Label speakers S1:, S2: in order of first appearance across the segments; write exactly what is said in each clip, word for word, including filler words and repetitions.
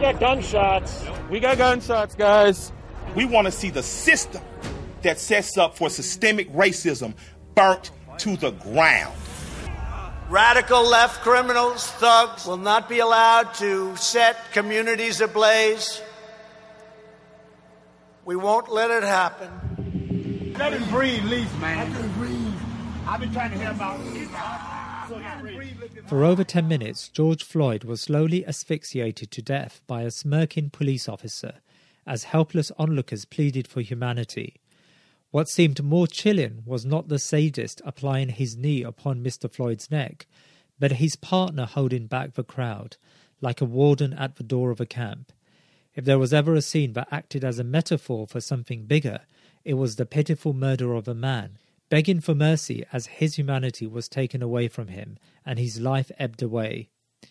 S1: got gunshots.
S2: We got gunshots, guys.
S3: We want to see the system that sets up for systemic racism burnt to the ground.
S4: Radical left criminals, thugs, will not be allowed to set communities ablaze. We won't let it happen.
S5: Let him breathe, least man. I can breathe. I've been trying to hear about it.
S6: For over ten minutes, George Floyd was slowly asphyxiated to death by a smirking police officer as helpless onlookers pleaded for humanity. What seemed more chilling was not the sadist applying his knee upon Mister Floyd's neck, but his partner holding back the crowd, like a warden at the door of a camp. If there was ever a scene that acted as a metaphor for something bigger, it was the pitiful murder of a man, begging for mercy as his humanity was taken away from him and his life ebbed away.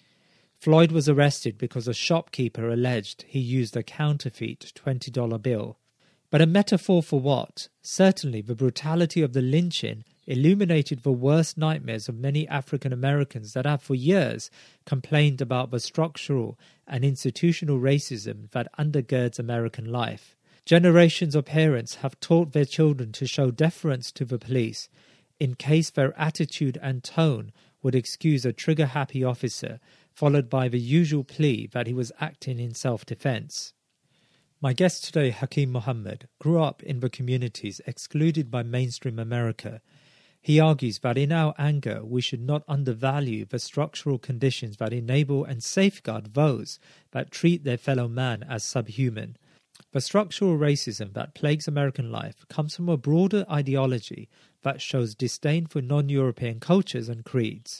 S6: Floyd was arrested because a shopkeeper alleged he used a counterfeit twenty dollar bill. But a metaphor for what? Certainly the brutality of the lynching illuminated the worst nightmares of many African Americans that have for years complained about the structural and institutional racism that undergirds American life. Generations of parents have taught their children to show deference to the police in case their attitude and tone would excuse a trigger-happy officer, followed by the usual plea that he was acting in self-defense. My guest today, Hakeem Mohammed, grew up in the communities excluded by mainstream America. He argues that in our anger, we should not undervalue the structural conditions that enable and safeguard those that treat their fellow man as subhuman. The structural racism that plagues American life comes from a broader ideology that shows disdain for non-European cultures and creeds.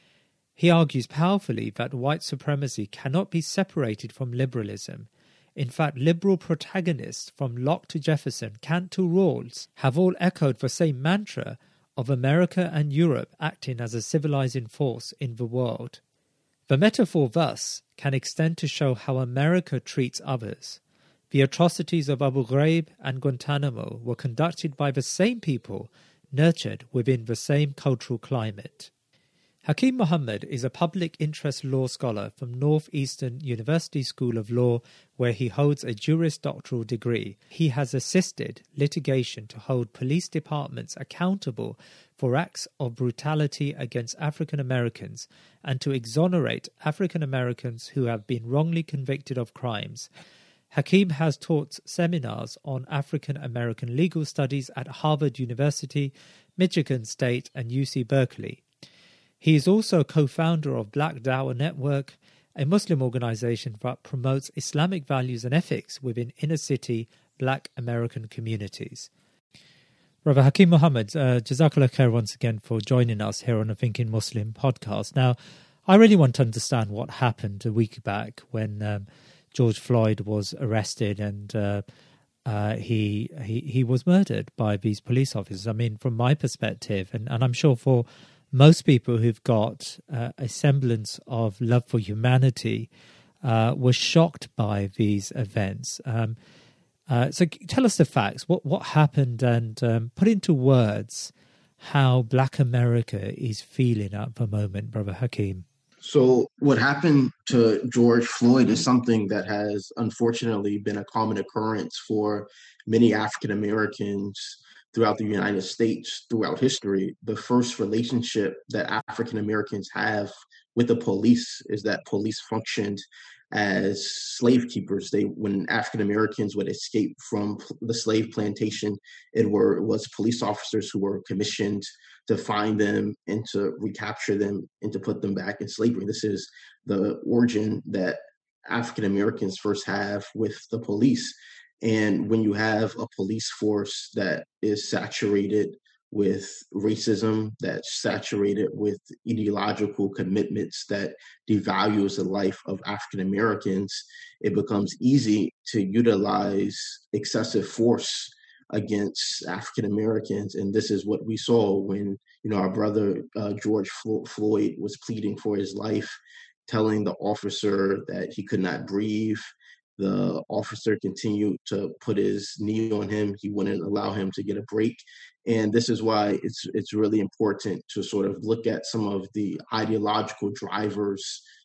S6: He argues powerfully that white supremacy cannot be separated from liberalism. In fact, liberal protagonists from Locke to Jefferson, Kant to Rawls have all echoed the same mantra of America and Europe acting as a civilizing force in the world. The metaphor thus can extend to show how America treats others. The atrocities of Abu Ghraib and Guantanamo were conducted by the same people, nurtured within the same cultural climate. Hakeem Mohammed is a public interest law scholar from Northeastern University School of Law, where he holds a Juris Doctoral degree. He has assisted litigation to hold police departments accountable for acts of brutality against African Americans and to exonerate African Americans who have been wrongly convicted of crimes. Hakeem has taught seminars on African American legal studies at Harvard University, Michigan State, and U C Berkeley. He is also co-founder of Black Dawah Network, a Muslim organization that promotes Islamic values and ethics within inner-city Black American communities. Brother Hakeem Mohammed, uh, Jazakallah khair once again for joining us here on the Thinking Muslim podcast. Now, I really want to understand what happened a week back when um, George Floyd was arrested and uh, uh, he, he he was murdered by these police officers. I mean, from my perspective, and, and I'm sure for most people who've got uh, a semblance of love for humanity uh, were shocked by these events. Um, uh, so tell us the facts. What what happened, and um, put into words how Black America is feeling at the moment, Brother Hakeem.
S7: So what happened to George Floyd is something that has unfortunately been a common occurrence for many African Americans throughout the United States, throughout history. The first relationship that African Americans have with the police is that police functioned as slave keepers. They, when African Americans would escape from the slave plantation, it were it was police officers who were commissioned to find them and to recapture them and to put them back in slavery. This is the origin that African Americans first have with the police. And when you have a police force that is saturated with racism, that's saturated with ideological commitments that devalues the life of African Americans, it becomes easy to utilize excessive force against African Americans. And this is what we saw when, you know, our brother uh, George Floyd was pleading for his life, telling the officer that he could not breathe. The officer continued to put his knee on him. He wouldn't allow him to get a break. And this is why it's it's really important to sort of look at some of the ideological drivers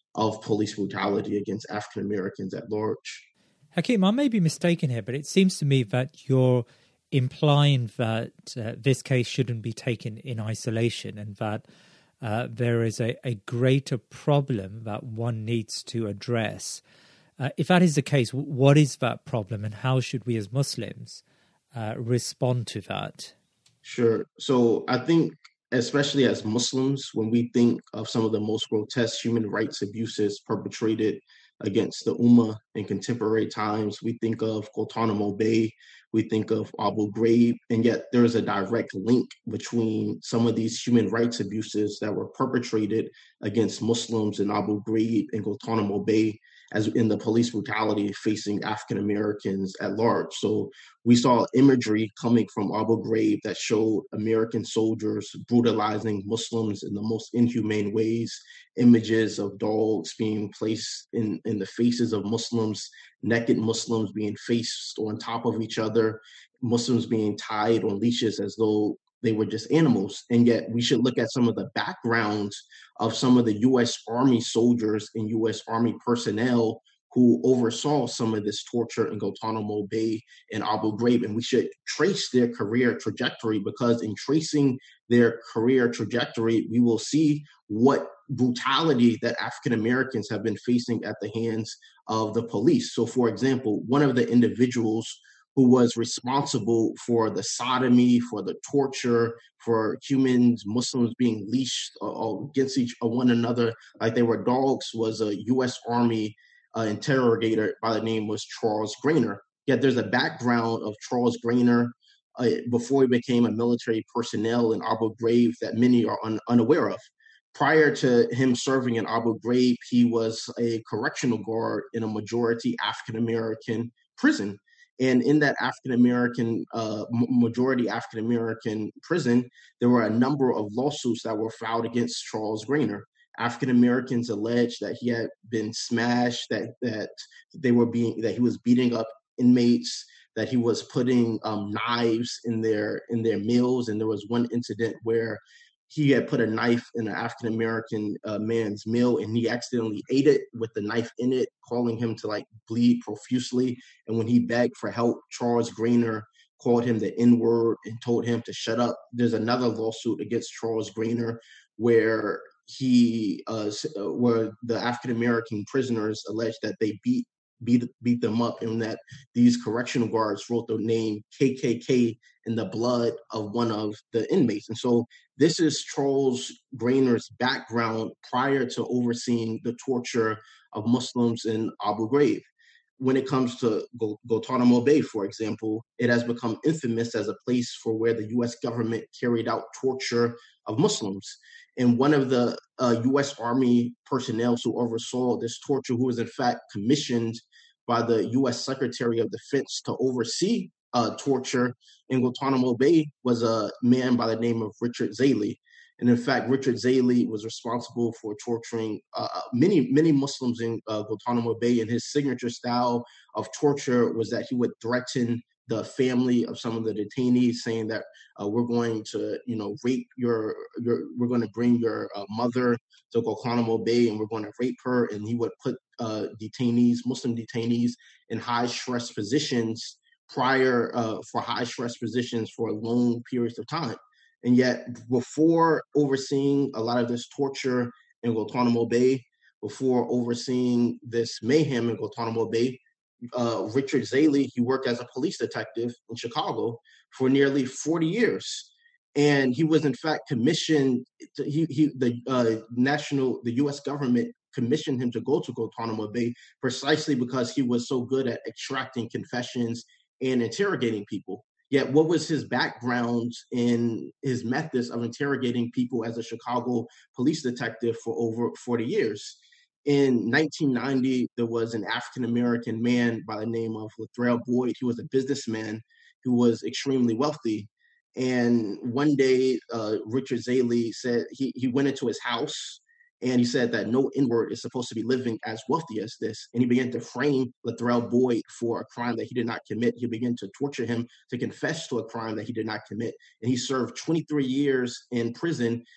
S7: of police brutality against African Americans at large.
S6: Hakeem, I may be mistaken here, but it seems to me that you're implying that uh, this case shouldn't be taken in isolation and that uh, there is a, a greater problem that one needs to address. Uh, if that is the case, what is that problem and how should we as Muslims uh, respond to that?
S7: Sure. So I think, especially as Muslims, when we think of some of the most grotesque human rights abuses perpetrated against the Ummah in contemporary times, we think of Guantanamo Bay, we think of Abu Ghraib, and yet there is a direct link between some of these human rights abuses that were perpetrated against Muslims in Abu Ghraib and Guantanamo Bay, as in the police brutality facing African Americans at large. So we saw imagery coming from Abu Ghraib that showed American soldiers brutalizing Muslims in the most inhumane ways, images of dogs being placed in, in the faces of Muslims, naked Muslims being faced on top of each other, Muslims being tied on leashes as though they were just animals. And yet we should look at some of the backgrounds of some of the U S Army soldiers and U S Army personnel who oversaw some of this torture in Guantanamo Bay and Abu Ghraib. And we should trace their career trajectory, because in tracing their career trajectory, we will see what brutality that African Americans have been facing at the hands of the police. So, for example, one of the individuals who was responsible for the sodomy, for the torture, for humans, Muslims being leashed uh, against each uh, one another like they were dogs, was a U S Army uh, interrogator by the name was Charles Grainer. Yet there's a background of Charles Grainer uh, before he became a military personnel in Abu Ghraib that many are un- unaware of. Prior to him serving in Abu Ghraib, he was a correctional guard in a majority African-American prison. And in that African-American, uh, majority African-American prison, there were a number of lawsuits that were filed against Charles Grainer. African-Americans alleged that he had been smashed, that that they were being, that he was beating up inmates, that he was putting um, knives in their in their meals. And there was one incident where he had put a knife in an African-American uh, man's meal, and he accidentally ate it with the knife in it, calling him to like bleed profusely. And when he begged for help, Charles Grainer called him the N-word and told him to shut up. There's another lawsuit against Charles Grainer where he, uh, where the African-American prisoners alleged that they beat beat beat them up, and that these correctional guards wrote the name K K K in the blood of one of the inmates. And so this is Charles Grainer's background prior to overseeing the torture of Muslims in Abu Ghraib. When it comes to Guantanamo Bay, for example, it has become infamous as a place for where the U S government carried out torture of Muslims. And one of the uh, U S Army personnel who oversaw this torture, who was in fact commissioned by the U S Secretary of Defense to oversee uh, torture in Guantanamo Bay, was a man by the name of Richard Zaley. And in fact, Richard Zaley was responsible for torturing uh, many, many Muslims in uh, Guantanamo Bay. And his signature style of torture was that he would threaten the family of some of the detainees, saying that uh, we're going to, you know, rape your, your we're going to bring your uh, mother to Guantanamo Bay and we're going to rape her. And he would put uh, detainees, Muslim detainees, in high stress positions prior uh, for high stress positions for long periods of time. And yet, before overseeing a lot of this torture in Guantanamo Bay, before overseeing this mayhem in Guantanamo Bay, uh, Richard Zaley, he worked as a police detective in Chicago for nearly forty years. And he was, in fact, commissioned, to, he, he, the uh, national, the U S government commissioned him to go to Guantanamo Bay precisely because he was so good at extracting confessions and interrogating people. Yet what was his background in his methods of interrogating people as a Chicago police detective for over forty years? In nineteen ninety, there was an African-American man by the name of Latrell Boyd. He was a businessman who was extremely wealthy. And one day, uh, Richard Zaley said he, he went into his house and he said that no N-word is supposed to be living as wealthy as this. And he began to frame Latrell Boyd for a crime that he did not commit. He began to torture him to confess to a crime that he did not commit. And he served twenty-three years in prison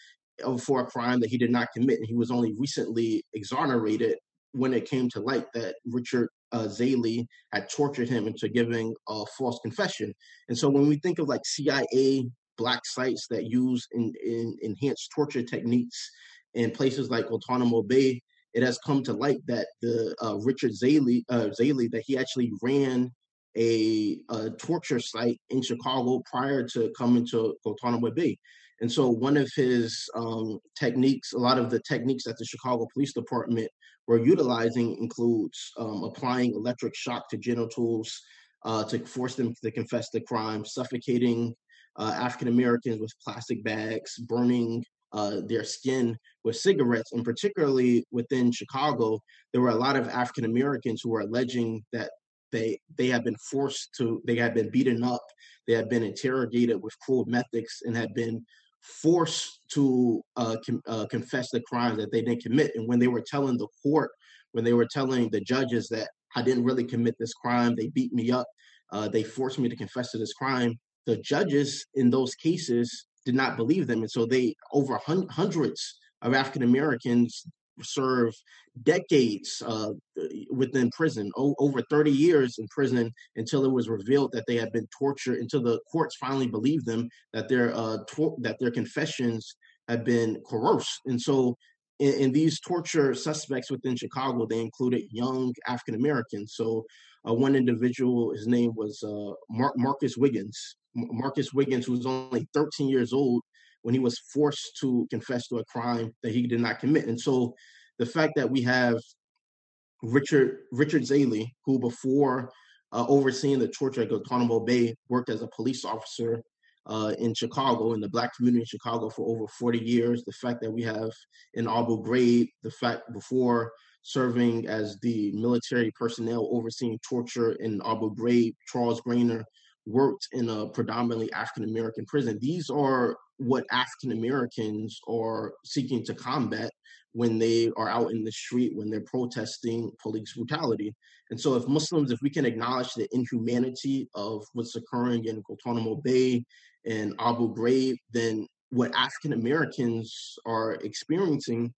S7: for a crime that he did not commit. And he was only recently exonerated when it came to light that Richard uh, Zaley had tortured him into giving a false confession. And so when we think of like C I A black sites that use in, in enhanced torture techniques in places like Guantanamo Bay, it has come to light that the uh, Richard Zaley, uh, Zaley, that he actually ran a, a torture site in Chicago prior to coming to Guantanamo Bay. And so one of his um, techniques, a lot of the techniques that the Chicago Police Department were utilizing includes um, applying electric shock to genitals uh, to force them to confess the crime, suffocating uh, African Americans with plastic bags, burning uh, their skin with cigarettes. And particularly within Chicago, there were a lot of African Americans who were alleging that They they had been forced to, they had been beaten up, they had been interrogated with cruel methods, and had been forced to uh, com- uh, confess the crimes that they didn't commit. And when they were telling the court, when they were telling the judges that I didn't really commit this crime, they beat me up, uh, they forced me to confess to this crime, the judges in those cases did not believe them. And so they, over hun- hundreds of African Americans serve decades uh, within prison, o- over thirty years in prison, until it was revealed that they had been tortured, until the courts finally believed them that their uh, tor- that their confessions had been coerced. And so in, in these torture suspects within Chicago, they included young African Americans. So uh, one individual, his name was uh, Mar- Marcus Wiggins. M- Marcus Wiggins, who was only thirteen years old when he was forced to confess to a crime that he did not commit. And so the fact that we have Richard Richard Zaley, who before uh, overseeing the torture at Guantanamo Bay, worked as a police officer uh, in Chicago, in the Black community in Chicago for over forty years. The fact that we have in Abu Ghraib, the fact before serving as the military personnel overseeing torture in Abu Ghraib, Charles Grainer worked in a predominantly African-American prison. These are what African-Americans are seeking to combat when they are out in the street, when they're protesting police brutality. And so if Muslims, if we can acknowledge the inhumanity of what's occurring in Guantanamo Bay and Abu Ghraib, then what African-Americans are experiencing,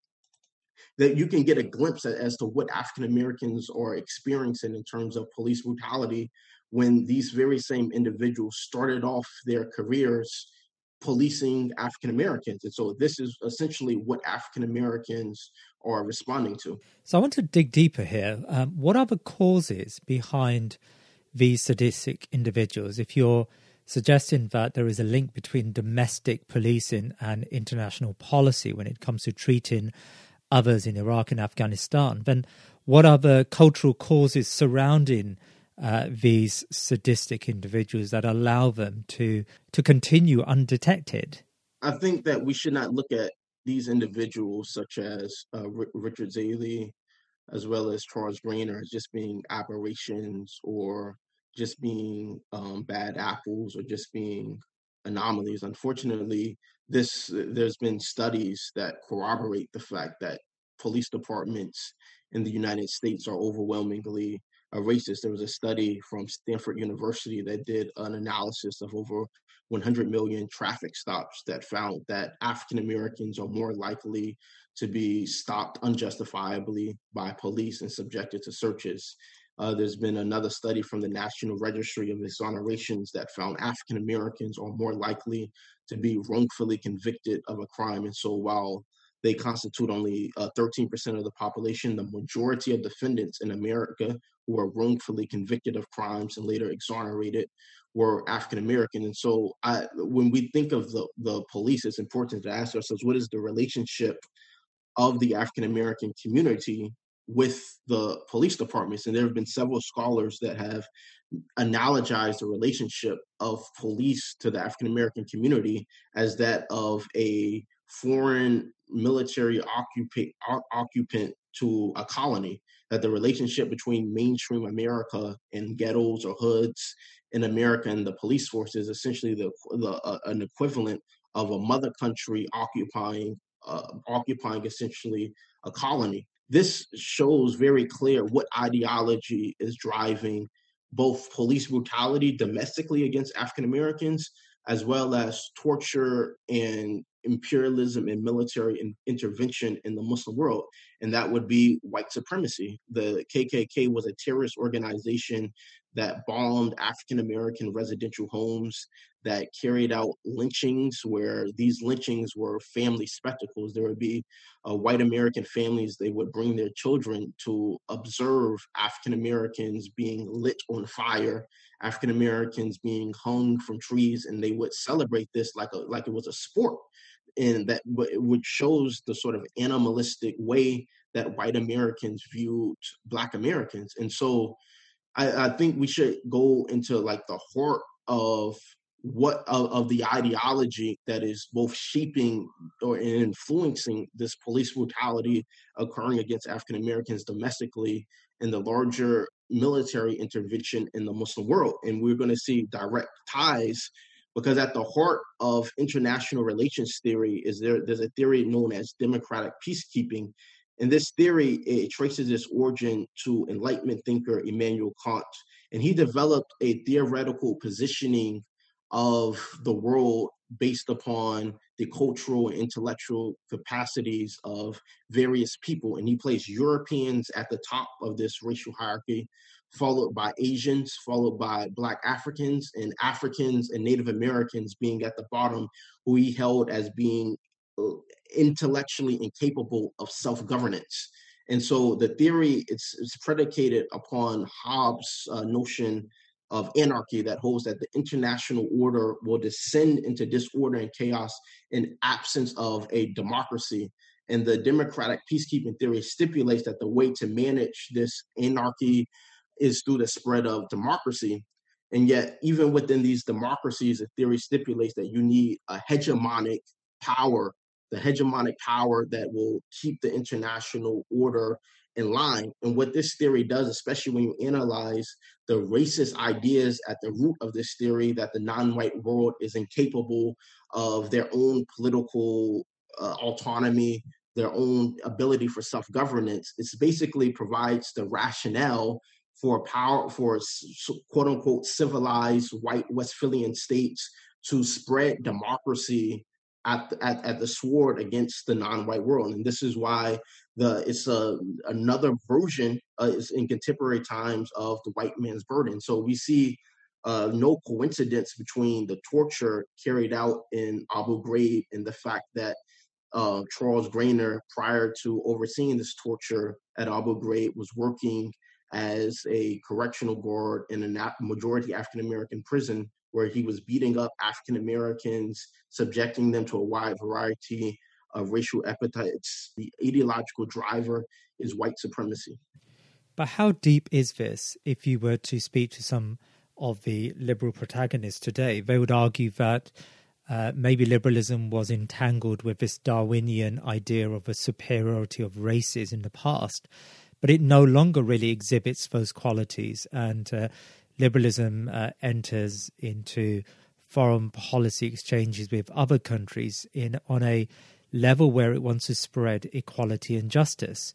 S7: that you can get a glimpse as to what African-Americans are experiencing in terms of police brutality when these very same individuals started off their careers policing African Americans. And so this is essentially what African Americans are responding to.
S6: So I want to dig deeper here. Um, what are the causes behind these sadistic individuals? If you're suggesting that there is a link between domestic policing and international policy when it comes to treating others in Iraq and Afghanistan, then what are the cultural causes surrounding Uh, these sadistic individuals that allow them to to continue undetected?
S7: I think that we should not look at these individuals such as uh, R- Richard Zaley as well as Charles Grainer as just being aberrations or just being um, bad apples or just being anomalies. Unfortunately, this there's been studies that corroborate the fact that police departments in the United States are overwhelmingly uh, racist. There was a study from Stanford University that did an analysis of over one hundred million traffic stops that found that African Americans are more likely to be stopped unjustifiably by police and subjected to searches. Uh, there's been another study from the National Registry of Exonerations that found African Americans are more likely to be wrongfully convicted of a crime. And so while they constitute only uh, thirteen percent of the population, the majority of defendants in America who are wrongfully convicted of crimes and later exonerated were African American. And so I, when we think of the, the police, it's important to ask ourselves, what is the relationship of the African American community with the police departments? And there have been several scholars that have analogized the relationship of police to the African American community as that of a foreign military occupant, occupant to a colony, that the relationship between mainstream America and ghettos or hoods in America and the police force is essentially the, the uh, an equivalent of a mother country occupying uh, occupying essentially a colony. This shows very clear what ideology is driving both police brutality domestically against African Americans, as well as torture and imperialism and military in, intervention in the Muslim world, and that would be white supremacy. The K K K was a terrorist organization that bombed African-American residential homes, that carried out lynchings, where these lynchings were family spectacles. There would be uh, white American families, they would bring their children to observe African-Americans being lit on fire, African-Americans being hung from trees, and they would celebrate this like a like it was a sport. And that which shows the sort of animalistic way that white Americans viewed Black Americans. And so I, I think we should go into like the heart of what of, of the ideology that is both shaping or influencing this police brutality occurring against African Americans domestically and the larger military intervention in the Muslim world. And we're going to see direct ties, because at the heart of international relations theory is there there's a theory known as democratic peacekeeping. And this theory, it traces its origin to Enlightenment thinker Immanuel Kant. And he developed a theoretical positioning of the world based upon the cultural and intellectual capacities of various people. And he placed Europeans at the top of this racial hierarchy, followed by Asians, followed by Black Africans, and Africans and Native Americans being at the bottom, who he held as being intellectually incapable of self-governance. And so the theory, it's, it's predicated upon Hobbes' uh, notion of anarchy that holds that the international order will descend into disorder and chaos in absence of a democracy. And the democratic peacekeeping theory stipulates that the way to manage this anarchy is through the spread of democracy. And yet, even within these democracies, the theory stipulates that you need a hegemonic power, the hegemonic power that will keep the international order in line. And what this theory does, especially when you analyze the racist ideas at the root of this theory, that the non-white world is incapable of their own political uh, autonomy, their own ability for self-governance, it basically provides the rationale for power, for quote unquote civilized white Westphalian states to spread democracy at the, at, at the sword against the non-white world. And this is why the it's a, another version uh, is in contemporary times of the white man's burden. So we see uh, no coincidence between the torture carried out in Abu Ghraib and the fact that uh, Charles Grainer, prior to overseeing this torture at Abu Ghraib, was working as a correctional guard in a majority African-American prison, where he was beating up African-Americans, subjecting them to a wide variety of racial epithets. The ideological driver is white supremacy.
S6: But how deep is this? If you were to speak to some of the liberal protagonists today, they would argue that uh, maybe liberalism was entangled with this Darwinian idea of a superiority of races in the past, but it no longer really exhibits those qualities. And uh, liberalism uh, enters into foreign policy exchanges with other countries in on a level where it wants to spread equality and justice.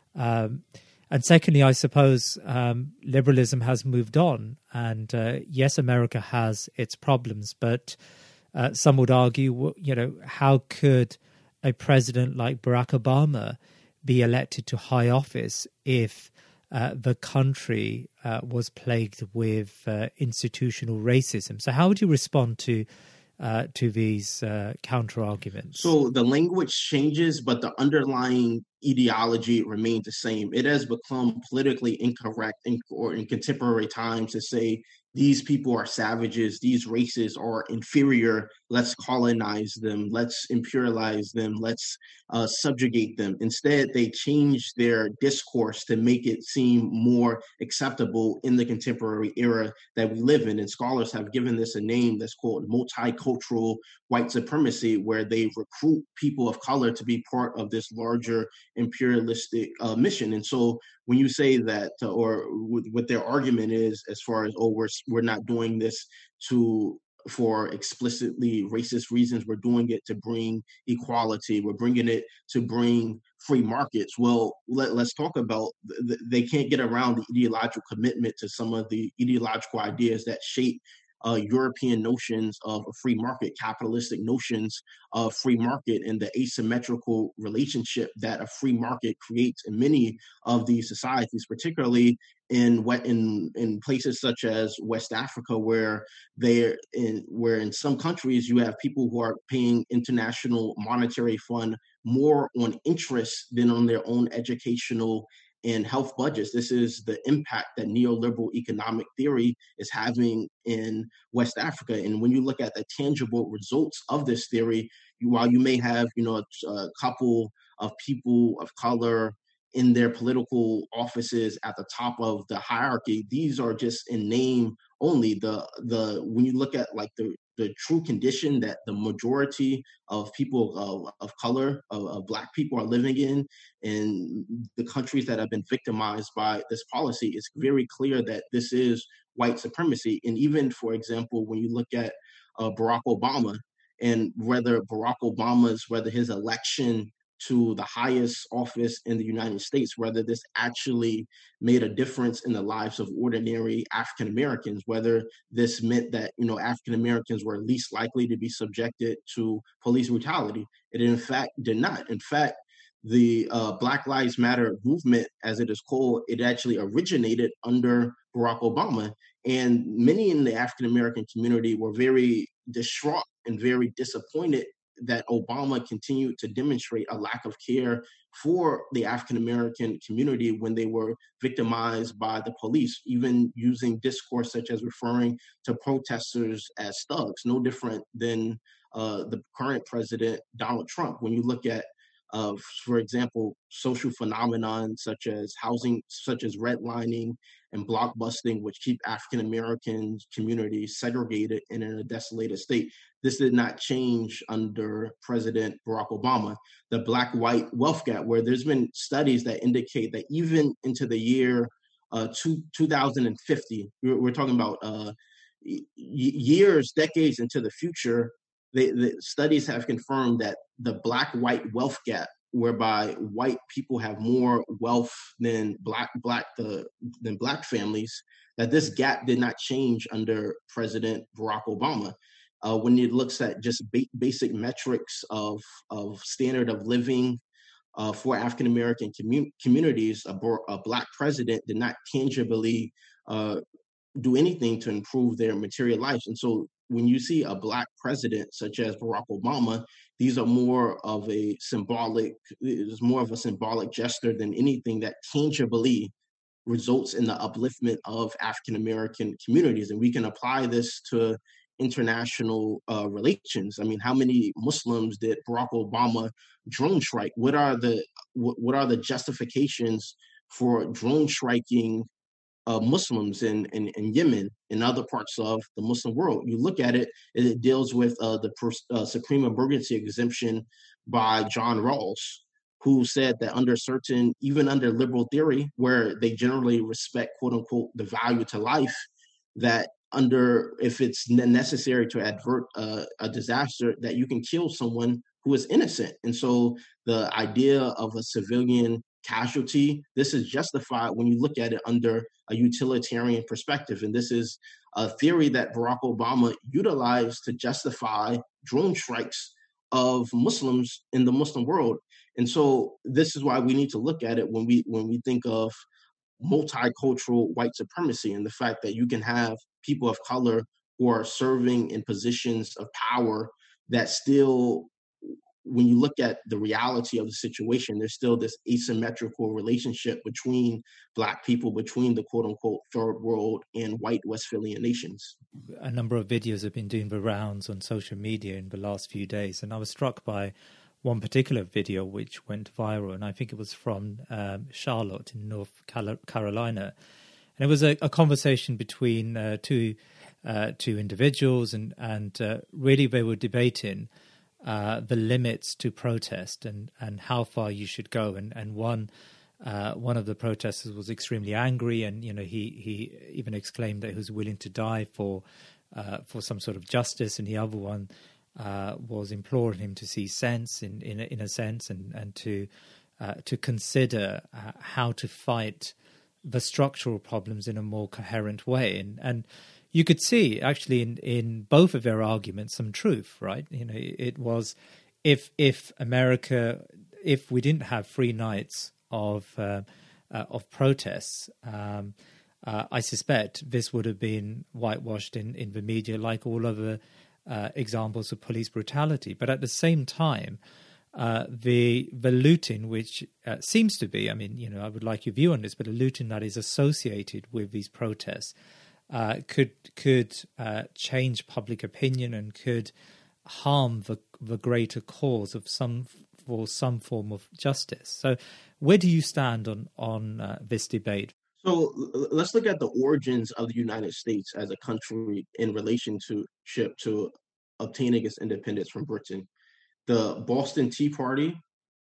S6: Um, and secondly, I suppose um, liberalism has moved on. And uh, yes, America has its problems, but uh, some would argue, you know, how could a president like Barack Obama be elected to high office if uh, the country uh, was plagued with uh, institutional racism? So how would you respond to uh, to these uh, counter arguments?
S7: So the language changes, but the underlying ideology remains the same. It has become politically incorrect in, or in contemporary times to say these people are savages, these races are inferior, let's colonize them, let's imperialize them, let's uh, subjugate them. Instead, they change their discourse to make it seem more acceptable in the contemporary era that we live in. And scholars have given this a name that's called multicultural white supremacy, where they recruit people of color to be part of this larger imperialistic uh, mission. And so when you say that, uh, or w- what their argument is, as far as, oh, we're we're not doing this to for explicitly racist reasons, we're doing it to bring equality, we're bringing it to bring free markets. Well, let, let's talk about, th- they can't get around the ideological commitment to some of the ideological ideas that shape uh, European notions of a free market, capitalistic notions of free market, and the asymmetrical relationship that a free market creates in many of these societies, particularly in what in in places such as West Africa, where they're in where in some countries you have people who are paying International Monetary Fund more on interest than on their own educational and health budgets. This is the impact that neoliberal economic theory is having in West Africa. And when you look at the tangible results of this theory, you, while you may have, you know, a, a couple of people of color in their political offices at the top of the hierarchy, these are just in name only. The the when you look at like the the true condition that the majority of people of, of color, of, of Black people are living in, in the countries that have been victimized by this policy, it's very clear that this is white supremacy. And even, for example, when you look at uh, Barack Obama, and whether Barack Obama's, whether his election to the highest office in the United States, whether this actually made a difference in the lives of ordinary African Americans, whether this meant that, you know, African Americans were least likely to be subjected to police brutality. It in fact did not. In fact, the uh, Black Lives Matter movement, as it is called, it actually originated under Barack Obama. And many in the African American community were very distraught and very disappointed that Obama continued to demonstrate a lack of care for the African-American community when they were victimized by the police, even using discourse such as referring to protesters as thugs, no different than uh, the current president, Donald Trump. When you look at, uh, for example, social phenomenon such as housing, such as redlining and blockbusting, which keep African-American communities segregated and in a desolated state. This did not change under President Barack Obama. The Black-white wealth gap, where there's been studies that indicate that even into the year uh, two, two thousand fifty, we're, we're talking about uh, y- years, decades into the future, they, the studies have confirmed that the Black-white wealth gap, whereby white people have more wealth than black black the than black families, that this gap did not change under President Barack Obama. Uh, when it looks at just ba- basic metrics of of standard of living uh, for African American commun- communities, a, a black president did not tangibly uh, do anything to improve their material lives. And so when you see a black president such as Barack Obama, these are more of a symbolic, it's more of a symbolic gesture than anything that tangibly results in the upliftment of African American communities. And we can apply this to international uh, relations. I mean, how many Muslims did Barack Obama drone strike? What are the what, what are the justifications for drone striking Uh, Muslims in, in, in Yemen and other parts of the Muslim world? You look at it, it deals with uh, the uh, Supreme Emergency Exemption by John Rawls, who said that under certain, even under liberal theory, where they generally respect, quote unquote, the value to life, that under, if it's necessary to avert uh, a disaster, that you can kill someone who is innocent. And so the idea of a civilian casualty, this is justified when you look at it under a utilitarian perspective. And this is a theory that Barack Obama utilized to justify drone strikes of Muslims in the Muslim world. And so this is why we need to look at it when we when we think of multicultural white supremacy and the fact that you can have people of color who are serving in positions of power that still, when you look at the reality of the situation, there's still this asymmetrical relationship between Black people, between the quote unquote third world and white Westphalian nations.
S6: A number of videos have been doing the rounds on social media in the last few days, and I was struck by one particular video which went viral, and I think it was from um, Charlotte in North Carolina. And it was a, a conversation between uh, two uh, two individuals, and, and uh, really they were debating Uh, the limits to protest and, and how far you should go. And, and one uh, one of the protesters was extremely angry, and you know he, he even exclaimed that he was willing to die for uh, for some sort of justice, and the other one uh, was imploring him to see sense in in, in a sense, and and to uh, to consider uh, how to fight the structural problems in a more coherent way. And and you could see actually in, in both of their arguments some truth, right? You know, it was if if America, if we didn't have three nights of uh, uh, of protests, um, uh, I suspect this would have been whitewashed in, in the media like all other uh, examples of police brutality. But at the same time, uh, the the looting, which uh, seems to be, I mean, you know, I would like your view on this, but the looting that is associated with these protests uh, could could uh, change public opinion and could harm the the greater cause of some for some form of justice. So, where do you stand on on uh, this debate?
S7: So let's look at the origins of the United States as a country in relationship to obtaining its independence from Britain. The Boston Tea Party,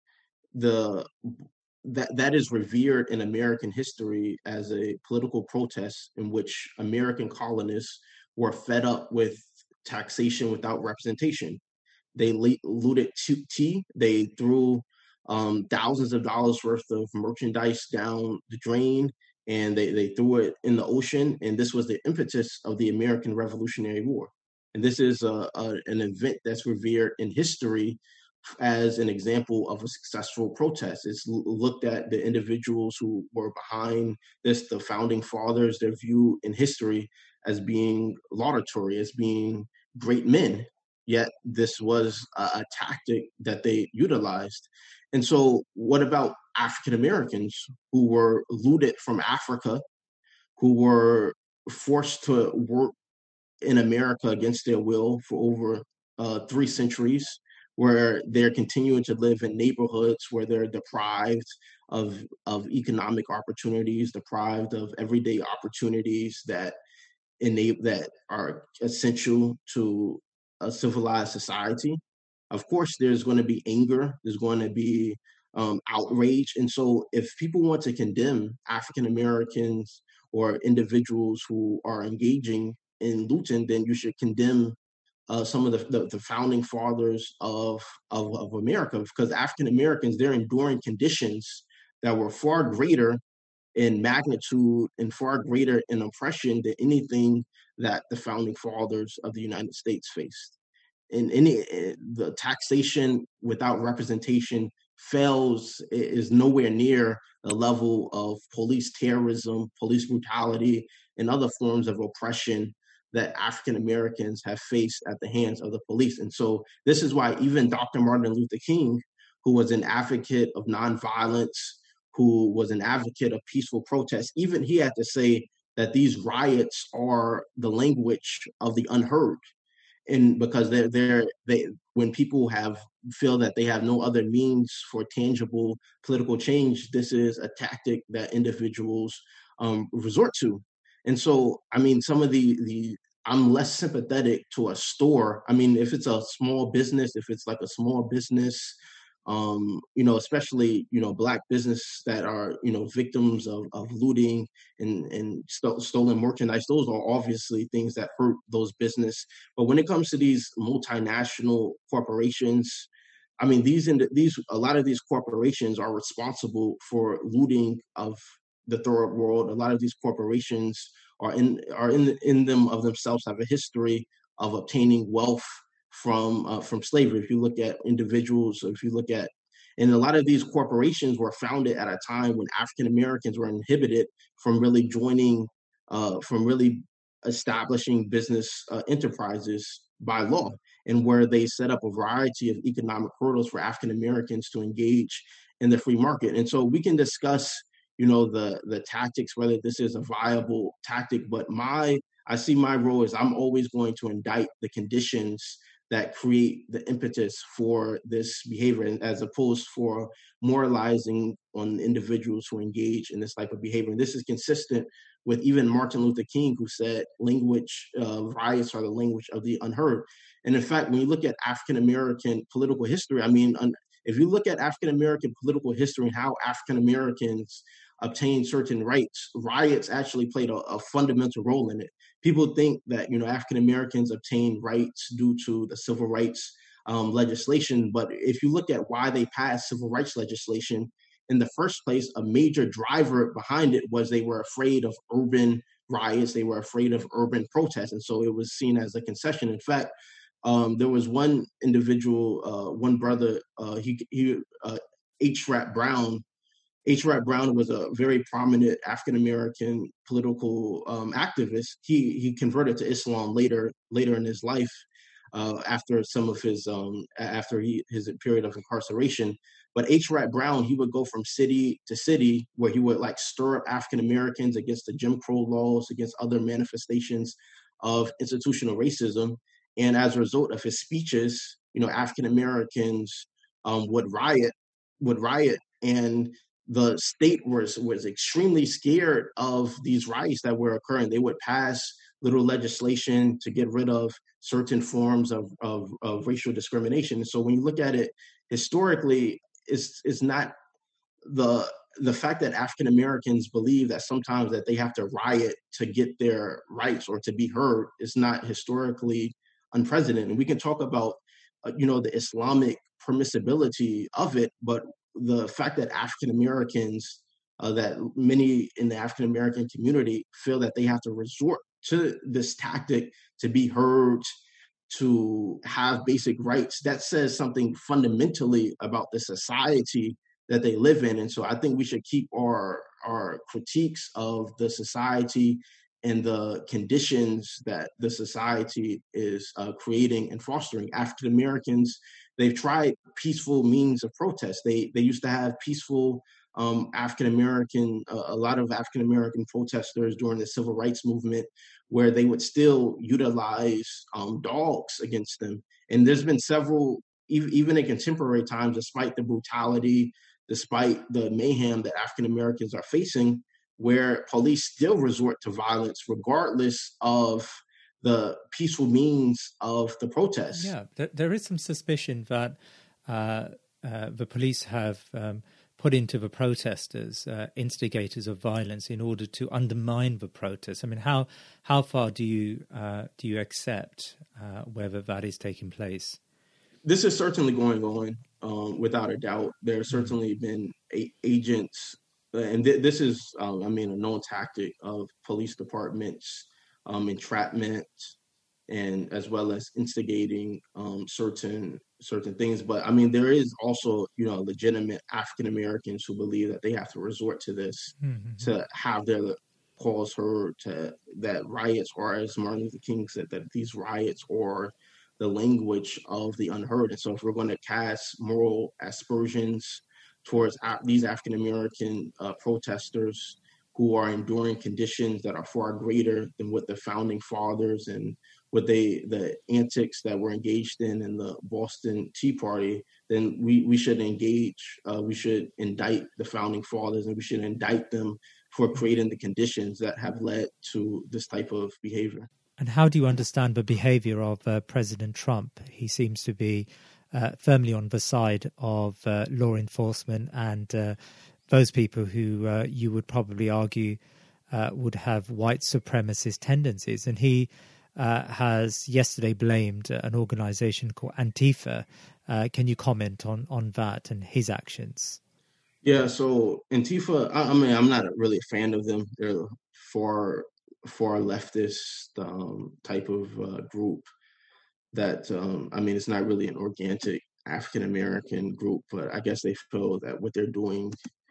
S7: the that that is revered in American history as a political protest in which American colonists were fed up with taxation without representation. They le- looted tea. They threw um, thousands of dollars worth of merchandise down the drain, and they, they threw it in the ocean. And this was the impetus of the American Revolutionary War. And this is a, a, an event that's revered in history as an example of a successful protest. It's l- looked at the individuals who were behind this, the founding fathers, their view in history as being laudatory, as being great men. Yet this was a, a tactic that they utilized. And so what about African Americans who were looted from Africa, who were forced to work in America against their will for over uh, three centuries, where they're continuing to live in neighborhoods where they're deprived of, of economic opportunities, deprived of everyday opportunities that enable that are essential to a civilized society. Of course, there's going to be anger, there's going to be um, outrage. And so if people want to condemn African Americans or individuals who are engaging in looting, then you should condemn uh, some of the, the, the founding fathers of, of, of America, because African Americans, they're enduring conditions that were far greater in magnitude and far greater in oppression than anything that the founding fathers of the United States faced. And any the taxation without representation fails is nowhere near the level of police terrorism, police brutality, and other forms of oppression that African Americans have faced at the hands of the police. And so this is why even Doctor Martin Luther King, who was an advocate of nonviolence, who was an advocate of peaceful protest, even he had to say that these riots are the language of the unheard. And because they're, they're, they, when people have feel that they have no other means for tangible political change, this is a tactic that individuals um, resort to. And so, I mean, some of the, the, I'm less sympathetic to a store. I mean, if it's a small business, if it's like a small business, Um, you know, especially, you know, Black business that are, you know, victims of, of looting and, and st- stolen merchandise, those are obviously things that hurt those business. But when it comes to these multinational corporations, I mean, these, in the, these a lot of these corporations are responsible for looting of the third world. A lot of these corporations are in are in in them of themselves have a history of obtaining wealth from uh, from slavery. If you look at individuals, if you look at, and a lot of these corporations were founded at a time when African Americans were inhibited from really joining, uh, from really establishing business uh, enterprises by law, and where they set up a variety of economic hurdles for African Americans to engage in the free market. And so we can discuss, you know, the the tactics, whether this is a viable tactic, but my I see my role as I'm always going to indict the conditions that create the impetus for this behavior, as opposed for moralizing on individuals who engage in this type of behavior. And this is consistent with even Martin Luther King, who said language, uh, riots are the language of the unheard. And in fact, when you look at African-American political history, I mean, if you look at African-American political history and how African-Americans obtain certain rights, riots actually played a, a fundamental role in it. People think that, you know, African Americans obtain rights due to the civil rights um, legislation, but if you look at why they passed civil rights legislation in the first place, a major driver behind it was they were afraid of urban riots. They were afraid of urban protests. And so it was seen as a concession. In fact, um, there was one individual, uh, one brother, uh, he, he uh, H. Rap Brown. H. Rap Brown was a very prominent African-American political um, activist. He he converted to Islam later later in his life, uh, after some of his um, after he his period of incarceration. But H. Rap Brown, he would go from city to city where he would like stir up African-Americans against the Jim Crow laws, against other manifestations of institutional racism. And as a result of his speeches, you know, African-Americans um, would riot, would riot. And the state was, was extremely scared of these riots that were occurring. They would pass little legislation to get rid of certain forms of, of, of racial discrimination. So when you look at it historically, it's, it's not the the fact that African Americans believe that sometimes that they have to riot to get their rights or to be heard is not historically unprecedented. And we can talk about, uh, you know, the Islamic permissibility of it, but the fact that African Americans, uh, that many in the African American community feel that they have to resort to this tactic to be heard, to have basic rights, that says something fundamentally about the society that they live in. And so I think we should keep our our critiques of the society and the conditions that the society is uh, creating and fostering. African Americans, they've tried peaceful means of protest. They they used to have peaceful um, African American, uh, a lot of African American protesters during the civil rights movement, where they would still utilize um, dogs against them. And there's been several, even, even in contemporary times, despite the brutality, despite the mayhem that African Americans are facing, where police still resort to violence regardless of the peaceful means of the protests.
S6: Yeah, there, there is some suspicion that uh, uh, the police have um, put into the protesters uh, instigators of violence in order to undermine the protests. I mean, how how far do you uh, do you accept uh, whether that is taking place?
S7: This is certainly going on, um, without a doubt. There have certainly been a- agents, and th- this is, um, I mean, a known tactic of police departments, um, entrapment, and as well as instigating um, certain certain things. But I mean, there is also, you know, legitimate African Americans who believe that they have to resort to this mm-hmm. to have their cause heard. To that riots, or as Martin Luther King said, that these riots are the language of the unheard. And so if we're going to cast moral aspersions towards uh, these African American uh, protesters who are enduring conditions that are far greater than what the founding fathers and what they, the antics that were engaged in in the Boston Tea Party, then we, we should engage, uh, we should indict the founding fathers, and we should indict them for creating the conditions that have led to this type of behavior.
S6: And how do you understand the behavior of uh, President Trump? He seems to be uh, firmly on the side of uh, law enforcement and uh, those people who uh, you would probably argue uh, would have white supremacist tendencies. And he uh, has yesterday blamed an organization called Antifa. Uh, can you comment on, on that and his actions?
S7: Yeah, so Antifa, I, I mean, I'm not really a fan of them. They're far... far leftist um, type of uh, group that, um, I mean, it's not really an organic African-American group, but I guess they feel that what they're doing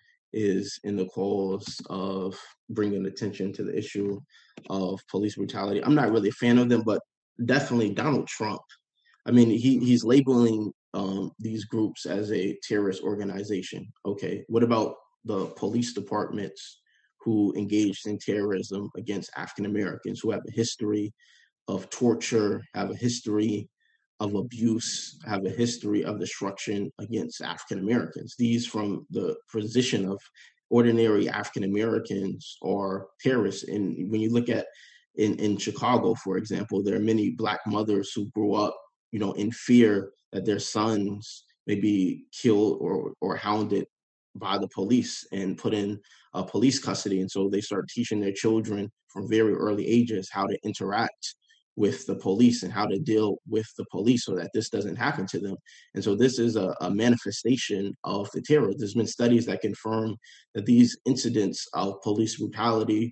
S7: is in the cause of bringing attention to the issue of police brutality. I'm not really a fan of them, but definitely Donald Trump. I mean, he he's labeling um, these groups as a terrorist organization. Okay, what about the police departments who engaged in terrorism against African Americans, who have a history of torture, have a history of abuse, have a history of destruction against African Americans? These, from the position of ordinary African Americans, are terrorists. And when you look at in, in Chicago, for example, there are many Black mothers who grew up, you know, in fear that their sons may be killed or or hounded by the police and put in uh, police custody. And so they start teaching their children from very early ages how to interact with the police and how to deal with the police so that this doesn't happen to them. And so this is a, a manifestation of the terror. There's been studies that confirm that these incidents of police brutality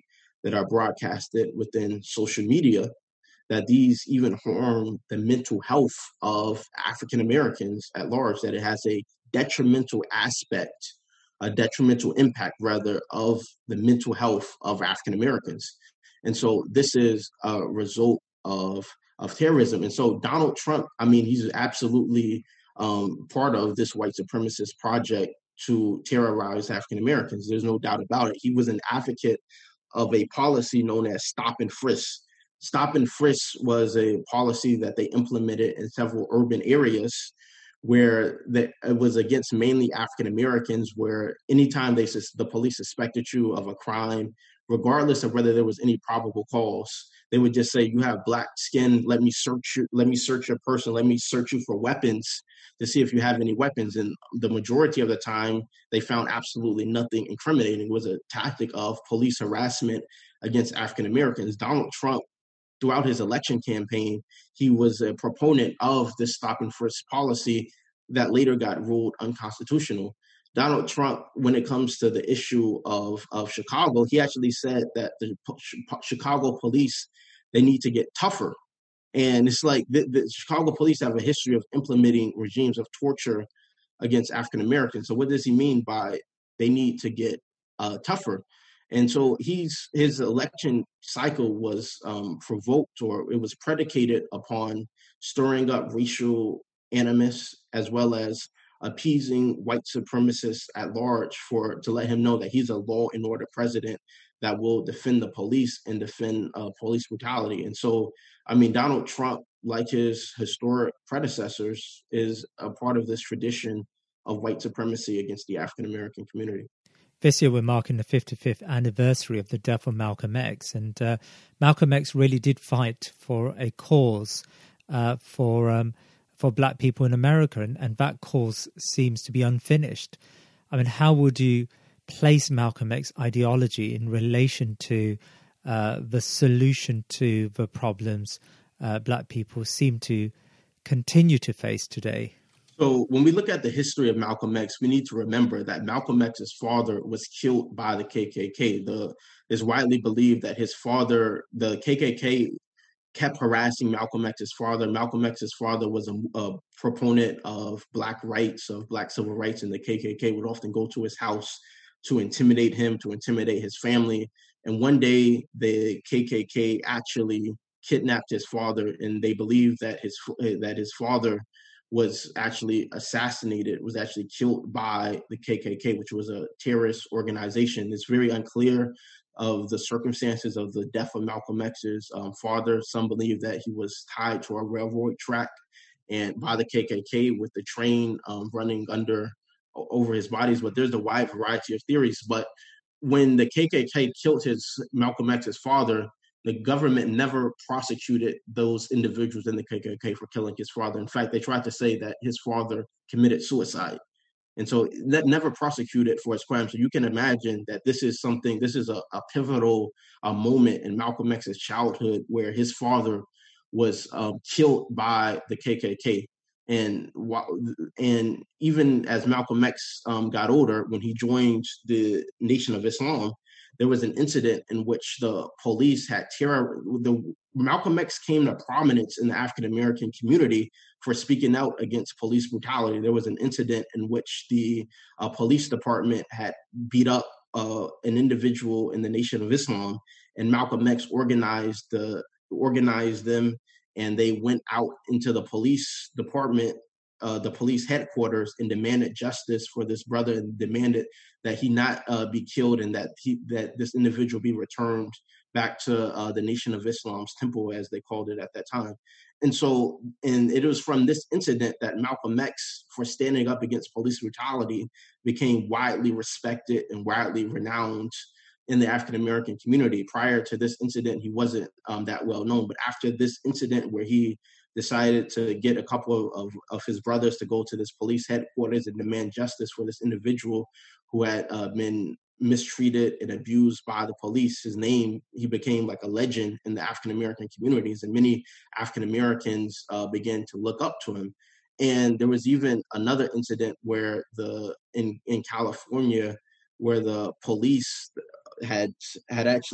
S7: that are broadcasted within social media, that these even harm the mental health of African Americans at large, that it has a detrimental aspect, a detrimental impact rather, of the mental health of African Americans. And so this is a result of of terrorism. And so Donald Trump, I mean, he's absolutely um, part of this white supremacist project to terrorize African Americans. There's no doubt about it. He was an advocate of a policy known as stop and frisk. Stop and frisk was a policy that they implemented in several urban areas where the, it was against mainly African Americans, where anytime they the police suspected you of a crime, regardless of whether there was any probable cause, they would just say, you have black skin, let me search you, let me search your person, let me search you for weapons to see if you have any weapons. And the majority of the time, they found absolutely nothing incriminating. It was a tactic of police harassment against African Americans. Donald Trump, throughout his election campaign, he was a proponent of this stop and frisk policy that later got ruled unconstitutional. Donald Trump, when it comes to the issue of, of Chicago, he actually said that the Chicago police, they need to get tougher. And it's like the, the Chicago police have a history of implementing regimes of torture against African Americans. So what does he mean by they need to get uh, tougher? And so he's his election cycle was um, provoked, or it was predicated upon stirring up racial animus, as well as appeasing white supremacists at large for to let him know that he's a law and order president that will defend the police and defend uh, police brutality. And so, I mean, Donald Trump, like his historic predecessors, is a part of this tradition of white supremacy against the African American community.
S6: This year, we're marking the fifty-fifth anniversary of the death of Malcolm X. And uh, Malcolm X really did fight for a cause uh, for um, for black people in America. And, and that cause seems to be unfinished. I mean, how would you place Malcolm X ideology in relation to uh, the solution to the problems uh, black people seem to continue to face today?
S7: So when we look at the history of Malcolm X, we need to remember that Malcolm X's father was killed by the K K K. The, it's widely believed that his father, the K K K, kept harassing Malcolm X's father. Malcolm X's father was a, a proponent of black rights, of black civil rights, and the K K K would often go to his house to intimidate him, to intimidate his family. And one day, the K K K actually kidnapped his father, and they believe that his that his father was actually assassinated, was actually killed by the K K K, which was a terrorist organization. It's very unclear of the circumstances of the death of Malcolm X's um, father. Some believe that he was tied to a railroad track and by the K K K with the train um, running under over his bodies, but there's a wide variety of theories. But when the K K K killed his Malcolm X's father, the government never prosecuted those individuals in the K K K for killing his father. In fact, they tried to say that his father committed suicide. And so that never prosecuted for his crime. So you can imagine that this is something, this is a, a pivotal uh, moment in Malcolm X's childhood where his father was um, killed by the K K K. And and even as Malcolm X um, got older, when he joined the Nation of Islam, there was an incident in which the police had terror. The Malcolm X came to prominence in the African American community for speaking out against police brutality. There was an incident in which the uh, police department had beat up uh, an individual in the Nation of Islam, and Malcolm X organized the organized them, and they went out into the police department, uh, the police headquarters, and demanded justice for this brother, and demanded that he not uh, be killed, and that he, that this individual be returned back to uh, the Nation of Islam's temple, as they called it at that time. And so, and it was from this incident that Malcolm X, for standing up against police brutality, became widely respected and widely renowned in the African American community. Prior to this incident, he wasn't um, that well known. But after this incident, where he decided to get a couple of, of his brothers to go to this police headquarters and demand justice for this individual who had uh, been mistreated and abused by the police, his name, he became like a legend in the African American communities, and many African Americans uh, began to look up to him. And there was even another incident where the in in California, where the police had had actually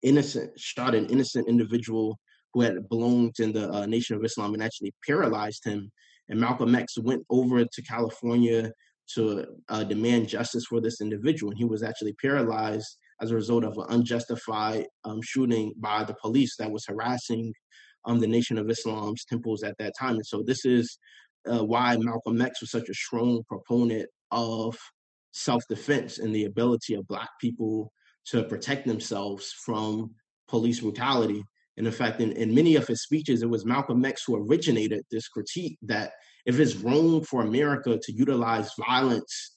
S7: innocent, shot an innocent individual who had belonged in the uh, Nation of Islam and actually paralyzed him. And Malcolm X went over to California to uh, demand justice for this individual. And he was actually paralyzed as a result of an unjustified um, shooting by the police that was harassing um, the Nation of Islam's temples at that time. And so this is uh, why Malcolm X was such a strong proponent of self-defense and the ability of Black people to protect themselves from police brutality. And in fact, in, in many of his speeches, it was Malcolm X who originated this critique that if it's wrong for America to utilize violence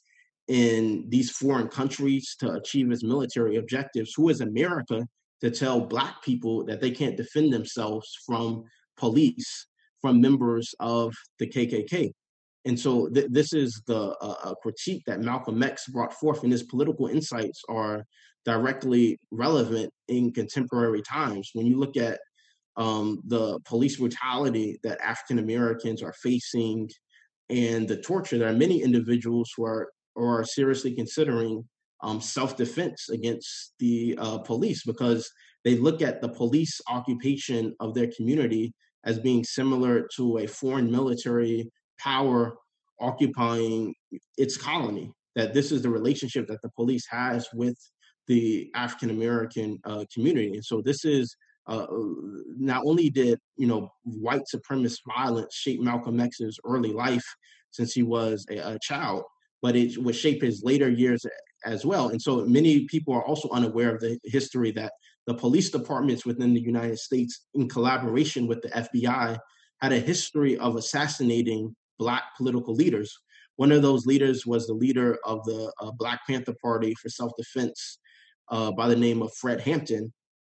S7: in these foreign countries to achieve its military objectives, who is America to tell Black people that they can't defend themselves from police, from members of the K K K? And so th- this is the uh, critique that Malcolm X brought forth, and his political insights are directly relevant in contemporary times. When you look at um, the police brutality that African Americans are facing and the torture, there are many individuals who are, are seriously considering um, self-defense against the uh, police because they look at the police occupation of their community as being similar to a foreign military power occupying its colony, that this is the relationship that the police has with the African American uh, community. And so this is uh, not only did, you know, white supremacist violence shape Malcolm X's early life since he was a, a child, but it would shape his later years as well. And so many people are also unaware of the history that the police departments within the United States, in collaboration with the F B I, had a history of assassinating Black political leaders. One of those leaders was the leader of the uh, Black Panther Party for self-defense uh, by the name of Fred Hampton.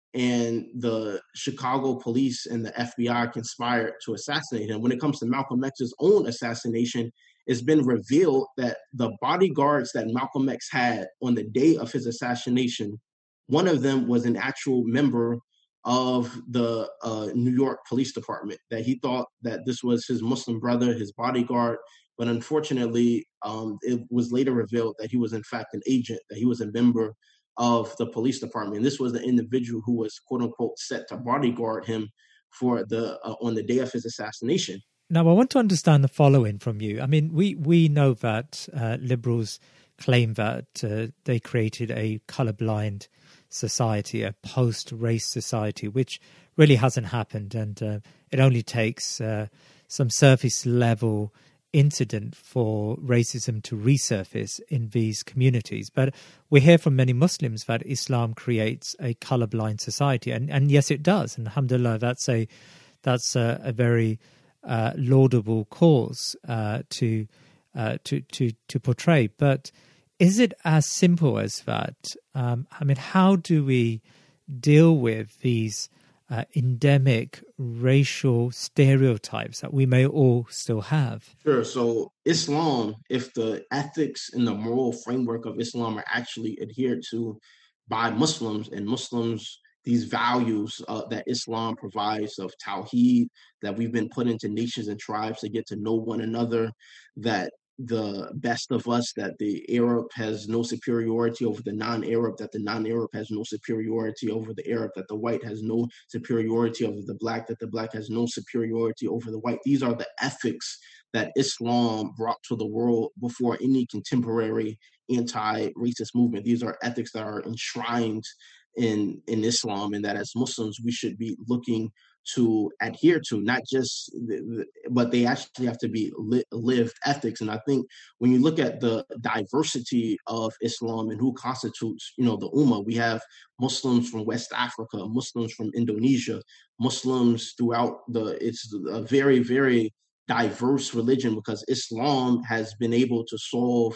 S7: And the Chicago police and the F B I conspired to assassinate him. When it comes to Malcolm X's own assassination, it's been revealed that the bodyguards that Malcolm X had on the day of his assassination, one of them was an actual member of the uh, New York Police Department, that he thought that this was his Muslim brother, his bodyguard. But unfortunately, um, it was later revealed that he was in fact an agent, that he was a member of the police department. And this was the individual who was, quote unquote, set to bodyguard him for the uh, on the day of his assassination.
S6: Now, I want to understand the following from you. I mean, we, we know that uh, liberals claim that uh, they created a colorblind society, a post-race society, which really hasn't happened. And uh, it only takes uh, some surface-level incident for racism to resurface in these communities. But we hear from many Muslims that Islam creates a colorblind society. And, and yes, it does. And alhamdulillah, that's a, that's a, a very uh, laudable cause uh, to, uh, to, to, to portray. But is it as simple as that? Um, I mean, how do we deal with these uh, endemic racial stereotypes that we may all still have?
S7: Sure. So Islam, if the ethics and the moral framework of Islam are actually adhered to by Muslims, and Muslims, these values uh, that Islam provides of Tawheed, that we've been put into nations and tribes to get to know one another, that the best of us, that the Arab has no superiority over the non-Arab, that the non-Arab has no superiority over the Arab, that the white has no superiority over the Black, that the Black has no superiority over the white. These are the ethics that Islam brought to the world before any contemporary anti-racist movement. These are ethics that are enshrined in, in Islam, and that as Muslims, we should be looking to adhere to, not just, but they actually have to be li- lived ethics. And I think when you look at the diversity of Islam and who constitutes, you know, the Ummah, we have Muslims from West Africa, Muslims from Indonesia, Muslims throughout the, it's a very, very diverse religion, because Islam has been able to solve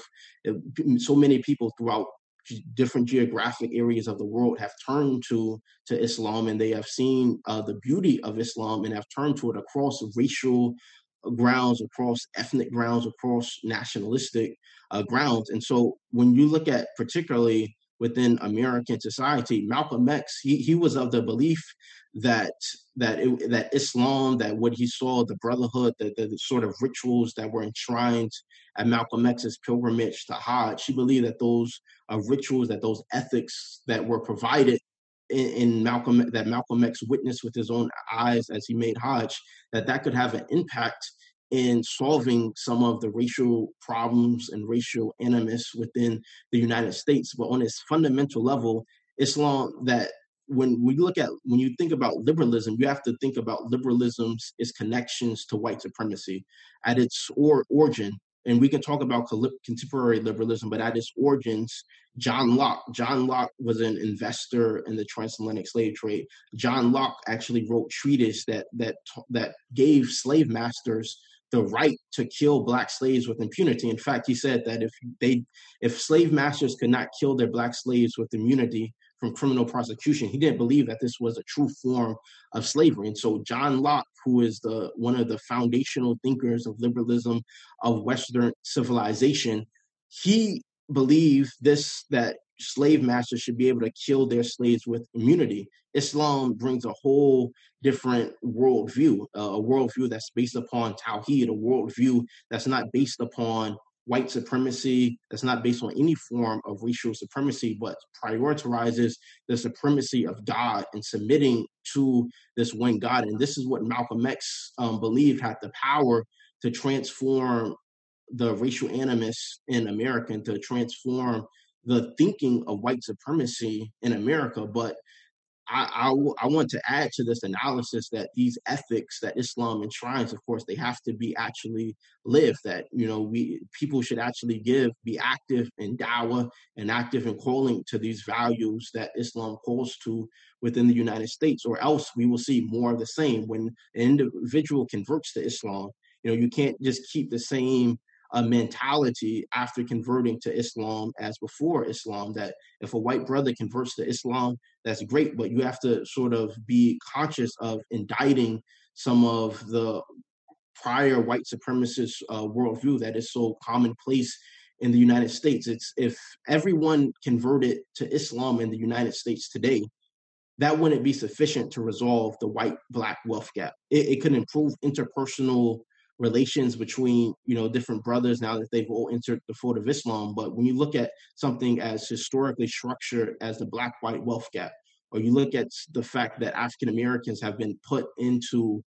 S7: so many people throughout different geographic areas of the world have turned to to Islam, and they have seen uh, the beauty of Islam and have turned to it across racial grounds, across ethnic grounds, across nationalistic uh, grounds. And so when you look at particularly within American society, Malcolm X, he, he was of the belief that that it, that Islam, that what he saw, the brotherhood, the, the, the sort of rituals that were enshrined at Malcolm X's pilgrimage to Hajj, he believed that those uh, rituals, that those ethics that were provided in, in Malcolm that Malcolm X witnessed with his own eyes as he made Hajj, that that could have an impact in solving some of the racial problems and racial animus within the United States. But on its fundamental level, Islam, that when we look at, when you think about liberalism, you have to think about liberalism's its connections to white supremacy at its or, origin. And we can talk about contemporary liberalism, but at its origins, John Locke, John Locke was an investor in the transatlantic slave trade. John Locke actually wrote treatise that that that gave slave masters the right to kill black slaves with impunity. In fact, he said that if they, if slave masters could not kill their black slaves with immunity from criminal prosecution, he didn't believe that this was a true form of slavery. And so John Locke, who is the one of the foundational thinkers of liberalism of Western civilization, he believed this, that slave masters should be able to kill their slaves with immunity. Islam brings a whole different worldview, uh, a worldview that's based upon Tawheed, a worldview that's not based upon white supremacy, that's not based on any form of racial supremacy, but prioritizes the supremacy of God and submitting to this one God. And this is what Malcolm X um, believed had the power to transform the racial animus in America and to transform the thinking of white supremacy in America. But I, I, I want to add to this analysis that these ethics that Islam enshrines, of course, they have to be actually lived, that, you know, we people should actually give, be active in dawah and active in calling to these values that Islam calls to within the United States, or else we will see more of the same. When an individual converts to Islam, you know, you can't just keep the same a mentality after converting to Islam as before Islam, that if a white brother converts to Islam, that's great, but you have to sort of be conscious of indicting some of the prior white supremacist uh, worldview that is so commonplace in the United States. It's if everyone converted to Islam in the United States today, that wouldn't be sufficient to resolve the white-black wealth gap. It, it could improve interpersonal relations between, you know, different brothers now that they've all entered the fold of Islam. But when you look at something as historically structured as the black-white wealth gap, or you look at the fact that African Americans have been put into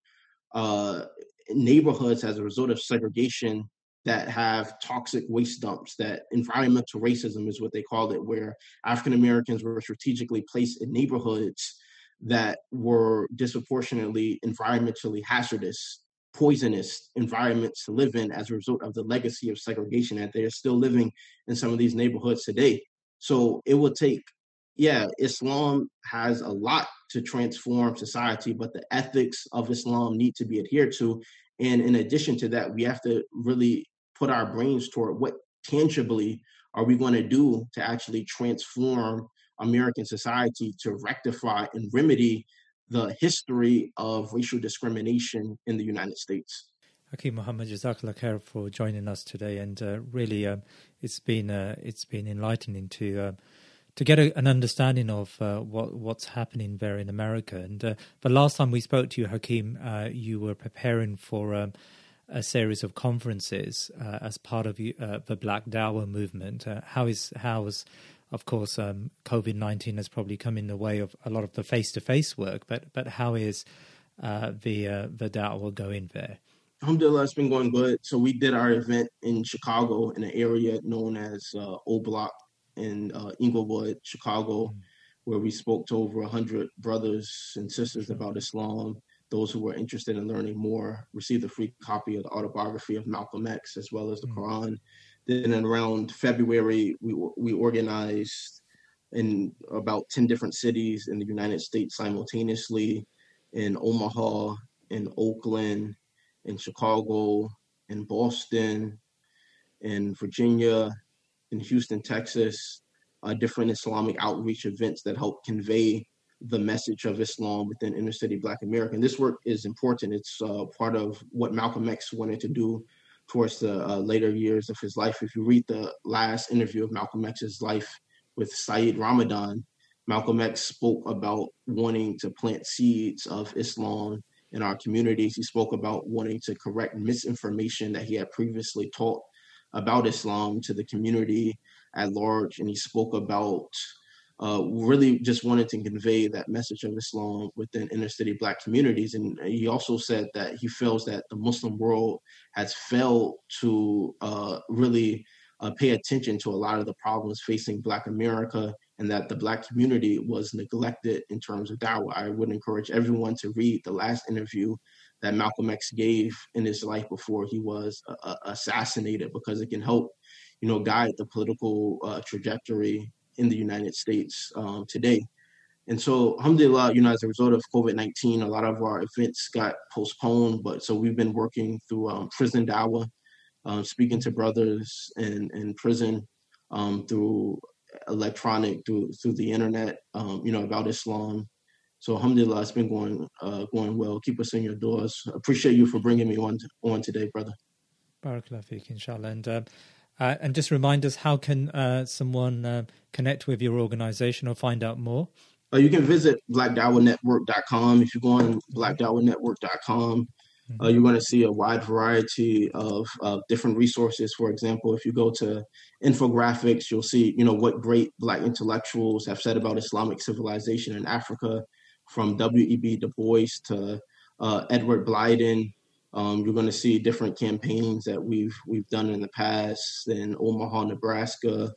S7: uh, neighborhoods as a result of segregation that have toxic waste dumps, that environmental racism is what they call it, where African Americans were strategically placed in neighborhoods that were disproportionately environmentally hazardous, poisonous environments to live in as a result of the legacy of segregation, that they're still living in some of these neighborhoods today. So it will take, yeah, Islam has a lot to transform society, but the ethics of Islam need to be adhered to. And in addition to that, we have to really put our brains toward what tangibly are we going to do to actually transform American society to rectify and remedy the history of racial discrimination in the United States.
S6: Hakeem Mohammed, Jazakallah khair for joining us today, and uh, really, um, it's been uh, it's been enlightening to uh, to get a, an understanding of uh, what what's happening there in America. And uh, the last time we spoke to you, Hakeem, uh, you were preparing for um, a series of conferences uh, as part of uh, the Black Dawah movement. Uh, how is how is Of course, um, COVID nineteen has probably come in the way of a lot of the face-to-face work, but but how is uh, the uh, the da'wah going there?
S7: Alhamdulillah, it's been going good. So we did our event in Chicago in an area known as uh, O Block in uh, Inglewood, Chicago, mm. where we spoke to over one hundred brothers and sisters about Islam. Those who were interested in learning more received a free copy of the autobiography of Malcolm X, as well as the mm. Quran. Then around February, we we organized in about ten different cities in the United States simultaneously, in Omaha, in Oakland, in Chicago, in Boston, in Virginia, in Houston, Texas, uh, different Islamic outreach events that help convey the message of Islam within inner city Black America. And this work is important. It's uh, part of what Malcolm X wanted to do towards the uh, later years of his life. If you read the last interview of Malcolm X's life with Saeed Ramadan, Malcolm X spoke about wanting to plant seeds of Islam in our communities. He spoke about wanting to correct misinformation that he had previously taught about Islam to the community at large. And he spoke about uh, really just wanted to convey that message of Islam within inner city Black communities. And he also said that he feels that the Muslim world has failed to uh, really uh, pay attention to a lot of the problems facing Black America, and that the Black community was neglected in terms of da'wah. I would encourage everyone to read the last interview that Malcolm X gave in his life before he was uh, assassinated, because it can help, you know, guide the political uh, trajectory in the United States um, today. And so, alhamdulillah, you know, as a result of COVID nineteen, a lot of our events got postponed. But so we've been working through um, prison da'wah, um, speaking to brothers in, in prison um, through electronic, through through the internet, um, you know, about Islam. So alhamdulillah, it's been going uh, going well. Keep us in your doors. Appreciate you for bringing me on on today, brother.
S6: Barakallah feek, inshallah. And, uh, uh, and just remind us, how can uh, someone uh, connect with your organization or find out more?
S7: Uh, you can visit black dawah network dot com. If you go on black dawah network dot com, mm-hmm. uh, you're going to see a wide variety of uh, different resources. For example, if you go to infographics, you'll see, you know, what great Black intellectuals have said about Islamic civilization in Africa, from W E B Du Bois to uh, Edward Blyden. Um, you're going to see different campaigns that we've we've done in the past in Omaha, Nebraska,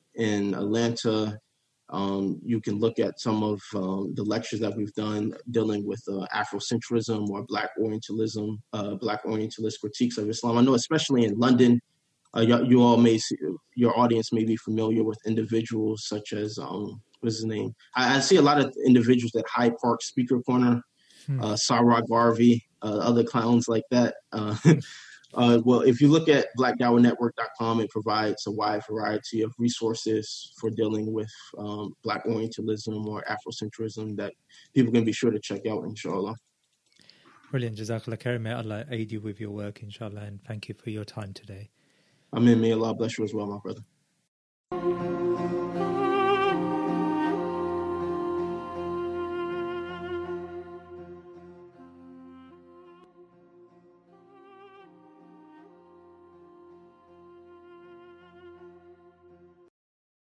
S7: in Atlanta. Um, you can look at some of um, the lectures that we've done dealing with uh, Afrocentrism or Black Orientalism, uh, Black Orientalist critiques of Islam. I know, especially in London, uh, you, you all may see, your audience may be familiar with individuals such as um, what's his name? I, I see a lot of individuals at Hyde Park Speaker Corner, hmm. uh, Sarwar Garvey, uh, other clowns like that. Uh, uh, well, if you look at black dawah network dot com, it provides a wide variety of resources for dealing with um, Black Orientalism or Afrocentrism that people can be sure to check out, inshallah.
S6: Brilliant. Jazakallah khair. May Allah aid you with your work, inshallah, and thank you for your time today.
S7: Amen. May Allah bless you as well, my brother.